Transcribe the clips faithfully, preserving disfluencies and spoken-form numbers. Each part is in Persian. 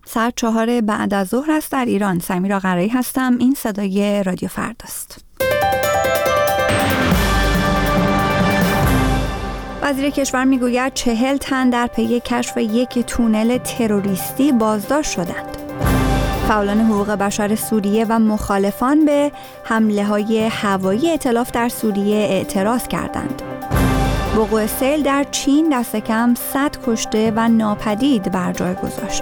ساعت چهار بعد از ظهر است در ایران. سمیرا قرایی هستم. این صدای رادیو فرداست. وزیر کشور میگوید چهل تن در پی کشف یک تونل تروریستی بازداشت شدند. فعالان حقوق بشر سوریه و مخالفان به حمله‌های هوایی ائتلاف در سوریه اعتراض کردند. وقوع سیل در چین دست کم صد کشته و ناپدید بر جای گذاشت.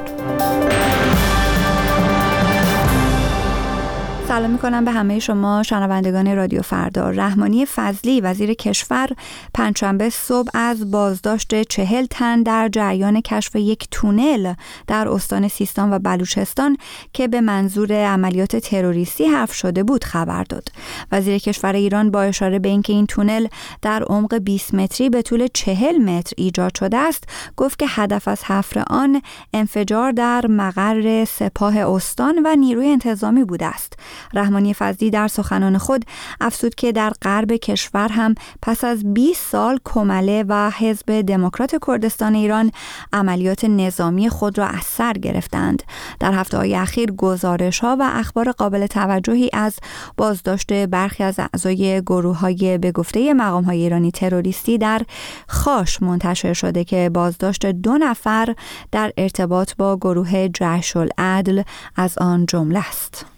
سلام میکنم به همه شما شنوندگان رادیو فردا. رحمانی فضلی وزیر کشور پنجشنبه صبح از بازداشت چهل تن در جریان کشف یک تونل در استان سیستان و بلوچستان که به منظور عملیات تروریستی حفر شده بود خبر داد. وزیر کشور ایران با اشاره به اینکه این تونل در عمق بیست متری به طول چهل متر ایجاد شده است، گفت که هدف از حفر آن انفجار در مقر سپاه استان و نیروی انتظامی بوده است. رحمانی فضلی در سخنان خود افزود که در غرب کشور هم پس از بیست سال کمله و حزب دموکرات کردستان ایران عملیات نظامی خود را از سر گرفتند. در هفته‌های اخیر گزارش‌ها و اخبار قابل توجهی از بازداشت برخی از اعضای گروه‌های به گفته مقام‌های ایرانی تروریستی در خاش منتشر شده که بازداشت دو نفر در ارتباط با گروه جیش العدل از آن جمله است.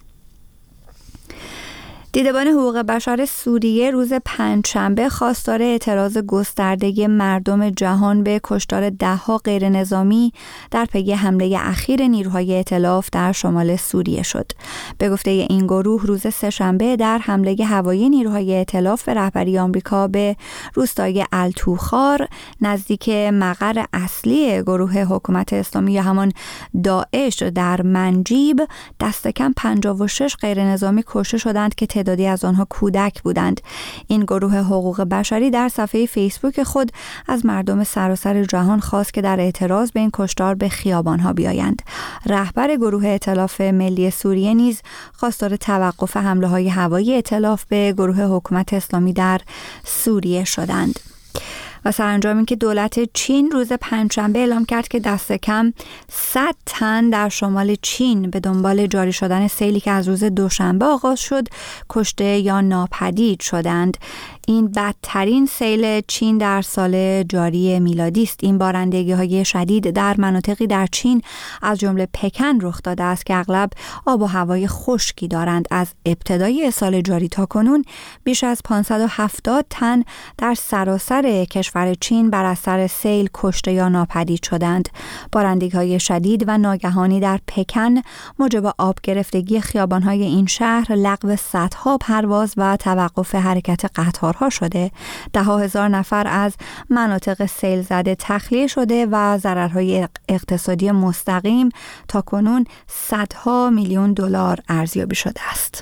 دیدبان حقوق بشر سوریه روز پنجشنبه خواستار اعتراض گسترده مردم جهان به کشتار ده‌ها غیر نظامی در پی حمله اخیر نیروهای ائتلاف در شمال سوریه شد. به گفته این گروه روز سه‌شنبه در حمله هوایی نیروهای ائتلاف به رهبری آمریکا به روستای التوخار نزدیک مقر اصلی گروه حکومت اسلامی یا همان داعش در منجیب دست کم پنجاه و شش غیر نظامی کشته شدند که تعدادی از آنها کودک بودند. این گروه حقوق بشری در صفحه فیسبوک خود از مردم سراسر جهان خواست که در اعتراض به این کشتار به خیابانها بیایند. رهبر گروه ائتلاف ملی سوریه نیز خواستار توقف حمله‌های هوایی ائتلاف به گروه حکومت اسلامی در سوریه شدند. و سرانجام این که دولت چین روز پنجشنبه اعلام کرد که دست کم صد تن در شمال چین به دنبال جاری شدن سیلی که از روز دوشنبه آغاز شد کشته یا ناپدید شدند. این بدترین سیل چین در سال جاری میلادی است. این بارندگی‌های شدید در مناطقی در چین از جمله پکن رخ داده است که اغلب آب و هوای خشکی دارند. از ابتدای سال جاری تا کنون بیش از پانصد و هفتاد تن در سراسر کشور چین بر اثر سیل کشته یا ناپدید شدند. بارندگی‌های شدید و ناگهانی در پکن موجب آب گرفتگی خیابان‌های این شهر، لغو صدها پرواز و توقف حرکت قطار شده. ده ها هزار نفر از مناطق سیل زده تخلیه شده و ضررهای اقتصادی مستقیم تا کنون صدها میلیون دلار ارزیابی شده است.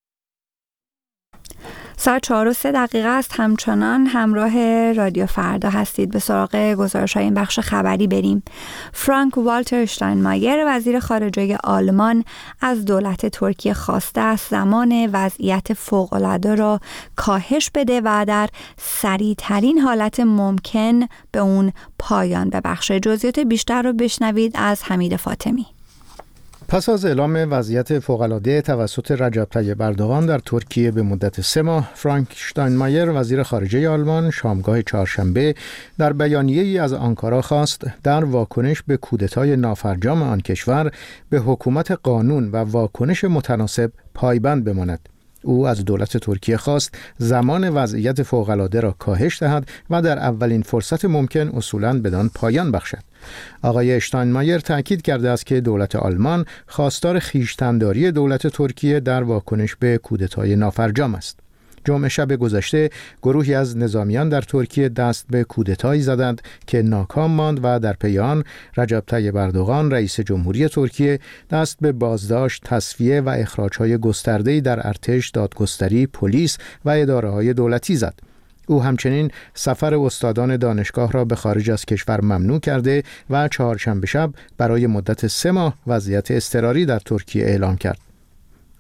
ساعت چهار و سه دقیقه است. همچنان همراه رادیو فردا هستید. به سراغ گزارش‌های این بخش خبری بریم. فرانک والتر اشتاینمایر وزیر خارجه آلمان از دولت ترکیه خواسته است زمان وضعیت فوق‌العاده را کاهش بده و در سریع‌ترین حالت ممکن به اون پایان ببخشه. جزئیات بیشتر رو بشنوید از حمید فاطمی. پس از اعلام وضعیت فوق‌العاده توسط رجب طیب اردوغان در ترکیه به مدت سه ماه، فرانک اشتاینمایر وزیر خارجه آلمان شامگاه چهارشنبه در بیانیه‌ای از آنکارا خواست در واکنش به کودتای نافرجام آن کشور به حکومت قانون و واکنش متناسب پایبند بماند. او از دولت ترکیه خواست زمان وضعیت فوق‌العاده را کاهش دهد و در اولین فرصت ممکن اصولاً بدان پایان بخشد. آقای اشتاینمایر تأکید کرده است که دولت آلمان خواستار خویشتن‌داری دولت ترکیه در واکنش به کودتای نافرجام است. جمعه شب گذشته گروهی از نظامیان در ترکیه دست به کودتایی زدند که ناکام ماند و در پی آن رجب طیب اردوغان رئیس جمهوری ترکیه دست به بازداشت، تصفیه و اخراج‌های گسترده‌ای در ارتش، دادگستری، پلیس و اداره‌های دولتی زد. او همچنین سفر استادان دانشگاه را به خارج از کشور ممنوع کرده و چهارشنبه شب برای مدت سه ماه وضعیت اضطراری در ترکیه اعلام کرد.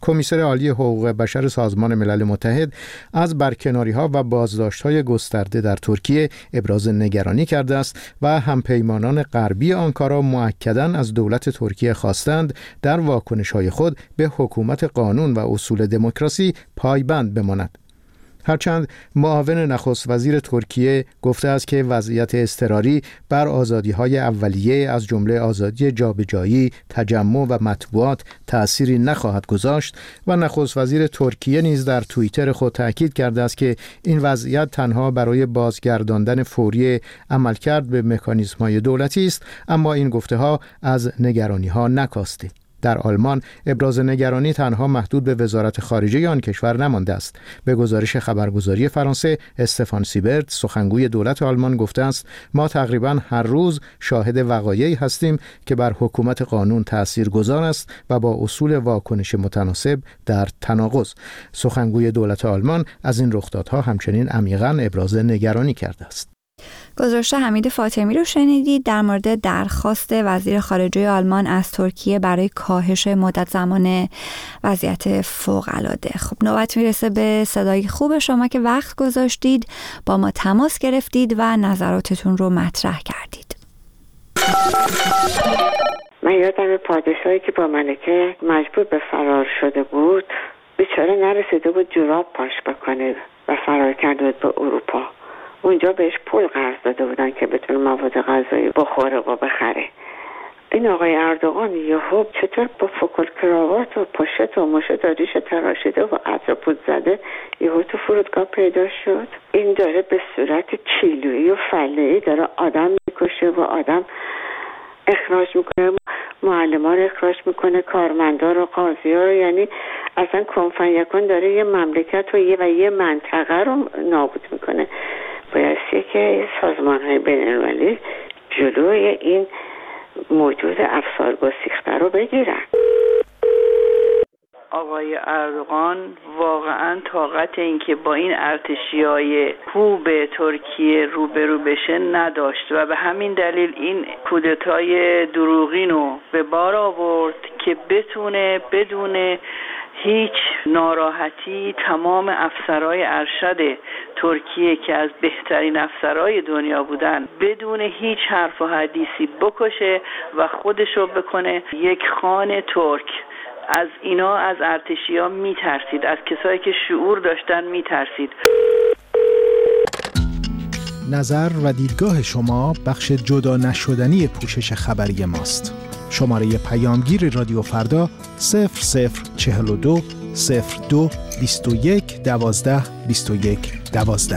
کمیسر عالی حقوق بشر سازمان ملل متحد از برکناری‌ها و بازداشت‌های گسترده در ترکیه ابراز نگرانی کرده است و همپیمانان غربی آنکارا مؤکداً از دولت ترکیه خواستند در واکنش‌های خود به حکومت قانون و اصول دموکراسی پایبند بماند. هرچند معاون نخست وزیر ترکیه گفته است که وضعیت اضطراری بر آزادی‌های اولیه از جمله آزادی جابجایی، تجمع و مطبوعات تأثیری نخواهد گذاشت و نخست وزیر ترکیه نیز در توییتر خود تأکید کرده است که این وضعیت تنها برای بازگرداندن فوری عملکرد به مکانیزم‌های دولتی است، اما این گفته‌ها از نگرانی‌ها نکاسته. در آلمان ابراز نگرانی تنها محدود به وزارت خارجه آن کشور نمانده است. به گزارش خبرگزاری فرانسه، استفان سیبرت، سخنگوی دولت آلمان گفته است ما تقریباً هر روز شاهد وقایعی هستیم که بر حکومت قانون تأثیرگذار است و با اصول واکنش متناسب در تناقض. سخنگوی دولت آلمان از این رخدادها همچنین عمیقاً ابراز نگرانی کرده است. گزارش حمید فاطمی رو شنیدید در مورد درخواست وزیر خارجه آلمان از ترکیه برای کاهش مدت زمان وضعیت فوق‌العاده. خب نوبت میرسه به صدای خوب شما که وقت گذاشتید، با ما تماس گرفتید و نظراتتون رو مطرح کردید. من یادم پادشاهی که با ملکه مجبور به فرار شده بود، بیچاره نرسیده بود جوراب پاش بکنه و فرار کرده بود به اروپا. اونجا بهش پول قرض داده بودن که بتونه مواد غذایی بخوره و بخره. این آقای اردوغان یهو چطور با فکل کراوات و پشت و مشت داریش تراشیده و عطر پود زده یهو تو فرودگاه پیدا شد. این داره به صورت چیلویی و فله‌ای داره آدم میکشه و آدم اخراج میکنه، معلم ها رو اخراج میکنه، کارمندا رو، قاضی ها رو، یعنی اصلا کنفن یکن داره یه مملکت و یه و یه منطقه رو نابود میکنه. بایستی که سازمان های بین المللی جلوی این موجود افسار گسیخته رو بگیرن. آقای اردوغان واقعا طاقت این که با این ارتشیای خوب ترکیه روبرو بشه نداشت و به همین دلیل این کودتای دروغین رو به بار آورد که بتونه بدون هیچ ناراحتی تمام افسرهای ارشد ترکیه که از بهترین افسرهای دنیا بودن بدون هیچ حرف و حدیثی بکشه و خودشو بکنه یک خان ترک. از اینا، از ارتشی‌ها میترسید، از کسایی که شعور داشتن میترسید. نظر و دیدگاه شما بخش جدا نشدنی پوشش خبری ماست. شماره پیامگیر رادیو فردا صفر صفر چهل و دو صفر دو بیست و یک دوازده بیست و یک دوازده.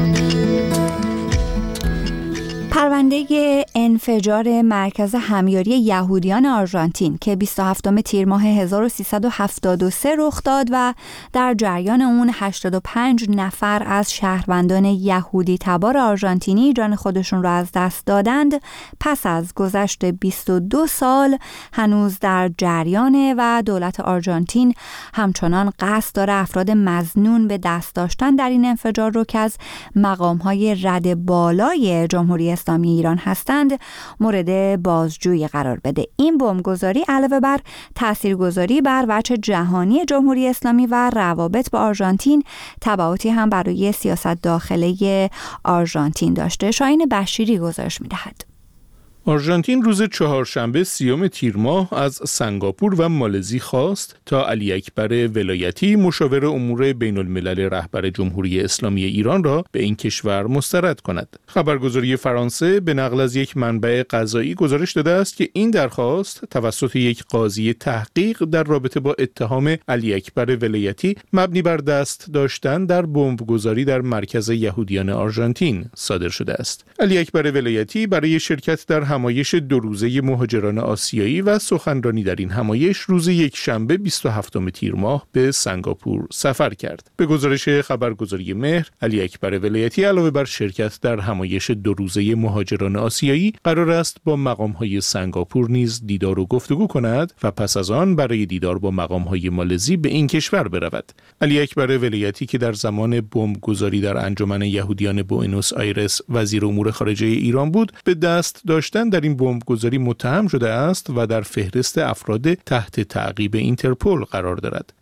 پرونده انفجار مرکز همیاری یهودیان آرژانتین که بیست و هفتم تیر ماه هزار و سیصد و هفتاد و سه رخ داد و در جریان اون هشتاد و پنج نفر از شهروندان یهودی تبار آرژانتینی جان خودشون را از دست دادند، پس از گذشت بیست و دو سال هنوز در جریانه و دولت آرژانتین همچنان قصد داره افراد مظنون به دست داشتن در این انفجار رو که از مقام‌های رد بالای جمهوری اسلامی ایران هستند مورد بازجویی قرار بده. این بمبگذاری علاوه بر تاثیرگذاری بر وجه جهانی جمهوری اسلامی و روابط با آرژانتین تبعاتی هم برای سیاست داخلی آرژانتین داشته. شاهین بشیری گزارش می‌دهد. آرژانتین روز چهارشنبه سیوم تیر ماه از سنگاپور و مالزی خواست تا علی اکبر ولایتی مشاور امور بین الملل رهبر جمهوری اسلامی ایران را به این کشور مسترد کند. خبرگزاری فرانسه به نقل از یک منبع قضایی گزارش داده است که این درخواست توسط یک قاضی تحقیق در رابطه با اتهام علی اکبر ولایتی مبنی بر دست داشتن در بمبگذاری در مرکز یهودیان آرژانتین صادر شده است. علی اکبر ولایتی برای شرکت در همایش دو روزه مهاجران آسیایی و سخنرانی در این همایش روز یک شنبه بیست و هفتم تیر ماه به سنگاپور سفر کرد. به گزارش خبرگزاری مهر، علی اکبر ولایتی علاوه بر شرکت در همایش دو روزه مهاجران آسیایی قرار است با مقام‌های سنگاپور نیز دیدار و گفتگو کند و پس از آن برای دیدار با مقام‌های مالزی به این کشور برود. علی اکبر ولایتی که در زمان بمبگذاری در انجمن یهودیان بوئنوس آیرس وزیر امور خارجه ایران بود، به دست داشتن در این بمبگذاری متهم شده است و در فهرست افراد تحت تعقیب اینترپل قرار دارد.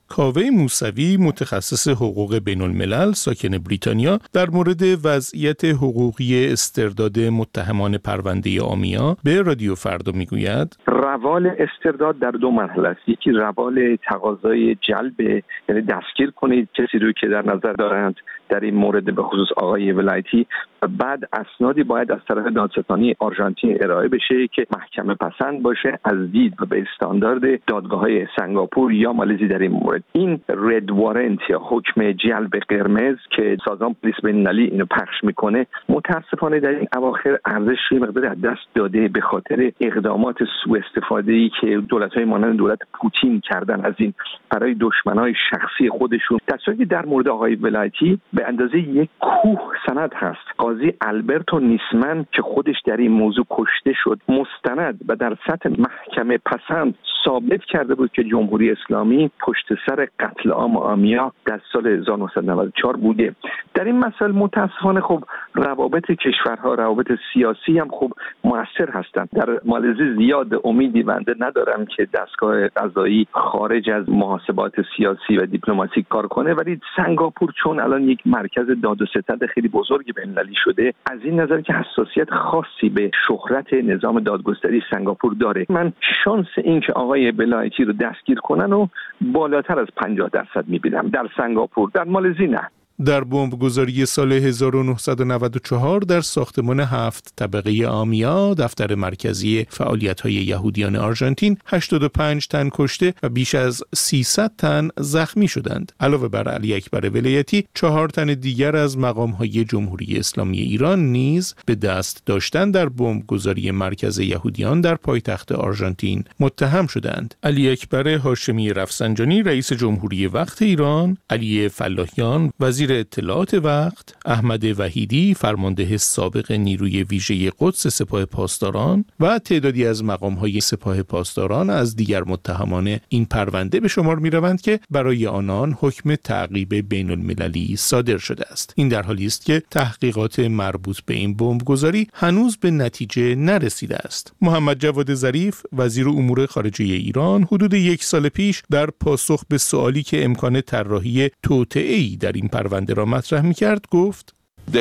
کاوه موسوی متخصص حقوق بین الملل ساکن بریتانیا در مورد وضعیت حقوقی استرداد متهمان پرونده آمیا به رادیو فردا میگوید روال استرداد در دو مرحله است. یکی روال تقاضای جلب، یعنی دستگیر کنید کسی رو که در نظر دارند در این مورد به خصوص آقای ولایتی، و بعد اسنادی باید از طرف دادستانی آرژانتین ارائه بشه که محکمه پسند باشه از دید و به استاندارد دادگاه‌های سنگاپور یا مالزی در این مورد. این رد وارنت یا حکم جلب قرمز که سازمان پلیس بین‌المللی اینو پخش میکنه، متاسفانه در این اواخر ارزش مقدار از دست داده به خاطر اقدامات سوء استفاده‌ای که دولت‌های مانند دولت پوتین کردن از این برای دشمنای شخصی خودشون. در صورتی که در مورد آقای ولایتی به اندازه یک کوه سند هست. قاضی آلبرتو نیسمن که خودش در این موضوع کشته شد، مستند و در سطح محکمه پسند ثابت کرده بود که جمهوری اسلامی پشت سر قتل عام آمیا در سال هزار و نهصد و نود و چهار بوده. در این مسائل متاسفانه خب روابط کشورها، روابط سیاسی هم خب مؤثر هستند. در مالزی زیاد امیدی بنده ندارم که دستگاه قضایی خارج از محاسبات سیاسی و دیپلماسی کار کنه، ولی سنگاپور چون الان یک مرکز داد و ستد خیلی بزرگ بین‌المللی شده، از این نظر که حساسیت خاصی به شهرت نظام دادگستری سنگاپور داره، من شانس این که آقای ولایتی رو دستگیر کنن و بالاتر از پنجاه درصد میبینم در سنگاپور. در مالزی نه. در بمبگذاری سال هزار و نهصد و نود و چهار در ساختمان هفت طبقه آمیا، دفتر مرکزی فعالیت‌های یهودیان آرژانتین، هشتاد و پنج تن کشته و بیش از سیصد تن زخمی شدند. علاوه بر علی اکبر ولایتی، چهار تن دیگر از مقام‌های جمهوری اسلامی ایران نیز به دست داشتن در بمبگذاری مرکز یهودیان در پایتخت آرژانتین متهم شدند. علی اکبر هاشمی رفسنجانی رئیس جمهوری وقت ایران، علی فلاحیان وزیر اطلاعات وقت، احمد وحیدی فرمانده سابق نیروی ویژه قدس سپاه پاسداران و تعدادی از مقام‌های سپاه پاسداران از دیگر متهمان این پرونده به شمار می‌روند که برای آنان حکم تعقیب بین‌المللی صادر شده است. این در حالی است که تحقیقات مربوط به این بمبگذاری هنوز به نتیجه نرسیده است. محمد جواد ظریف وزیر امور خارجه ایران حدود یک سال پیش در پاسخ به سوالی که امکان طراحی توطئه‌ای در این پرونده را مطرح می‌کرد گفت: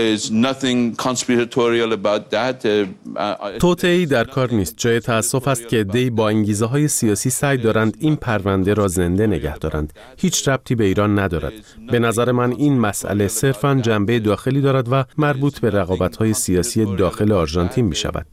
توطئه‌ای در کار نیست. جای تأسف است که عده‌ای با انگیزه‌های سیاسی سعی دارند این پرونده را زنده نگه دارند. هیچ ربطی به ایران ندارد. به نظر من این مسئله صرفاً جنبه داخلی دارد و مربوط به رقابت‌های سیاسی داخل آرژانتین می‌شود.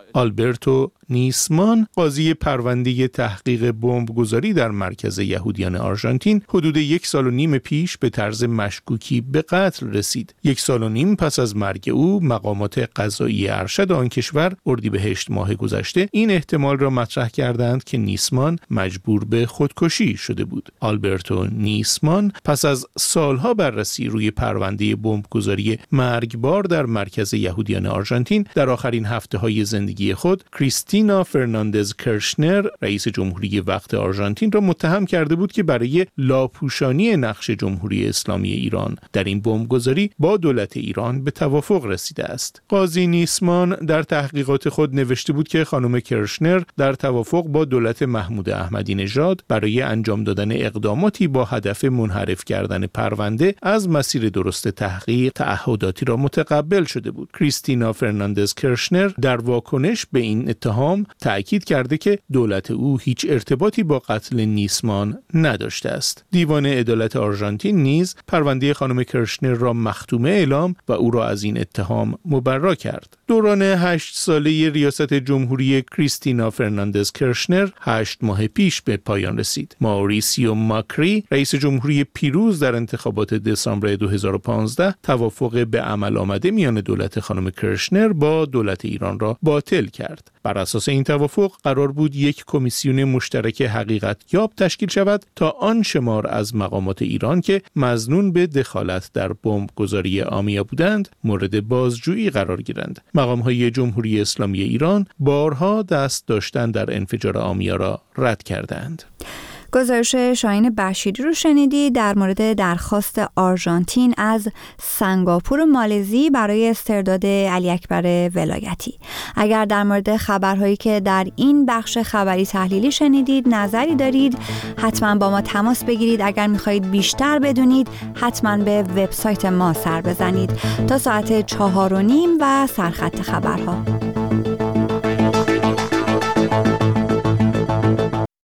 آلبرتو نیسمان قاضی پرونده تحقیق بمبگذاری در مرکز یهودیان آرژانتین حدود یک سال و نیم پیش به طرز مشکوکی به قتل رسید. یک سال و نیم پس از مرگ او مقامات قضایی ارشد آن کشور اردیبهشت ماه گذشته این احتمال را مطرح کردند که نیسمان مجبور به خودکشی شده بود. آلبرتو نیسمان پس از سالها بررسی روی پرونده بمبگذاری مرگبار در مرکز یهودیان آرژانتین در آخرین هفته‌های زندگی خود کریستینا فرناندز کرشنر رئیس جمهوری وقت آرژانتین را متهم کرده بود که برای لاپوشانی نقش جمهوری اسلامی ایران در این بمبگذاری با دولت ایران به توافق رسیده است. قاضی نیسمان در تحقیقات خود نوشته بود که خانم کرشنر در توافق با دولت محمود احمدی نژاد برای انجام دادن اقداماتی با هدف منحرف کردن پرونده از مسیر درست تحقیق تعهداتی را متقبل شده بود. کریستینا فرناندز کرشنر در واکنش به این اتهام تأکید کرده که دولت او هیچ ارتباطی با قتل نیسمان نداشته است. دیوان عدالت آرژانتین نیز پرونده خانم کرشنر را مختومه اعلام و او را از این اتهام مبرا کرد. دوران هشت ساله ریاست جمهوری کریستینا فرناندز کرشنر هشت ماه پیش به پایان رسید. ماوریسیو ماکری رئیس جمهوری پیروز در انتخابات دسامبر دو هزار و پانزده توافق به عمل آمده میان دولت خانم کرشنر با دولت ایران را باطل کرد. بر اساس این توافق قرار بود یک کمیسیون مشترک حقیقت یاب تشکیل شود تا آن شمار از مقامات ایران که مظنون به دخالت در بمبگذاری آمیا بودند مورد بازجویی قرار گیرند. مقام‌های جمهوری اسلامی ایران بارها دست داشتن در انفجار آمیا را رد کردند. گزارش شاهین بشیری رو شنیدید در مورد درخواست آرژانتین از سنگاپور مالزی برای استرداد علی اکبر ولایتی. اگر در مورد خبرهایی که در این بخش خبری تحلیلی شنیدید نظری دارید حتما با ما تماس بگیرید. اگر میخواهید بیشتر بدونید حتما به وبسایت ما سر بزنید. تا ساعت چهار و نیم و سرخط خبرها.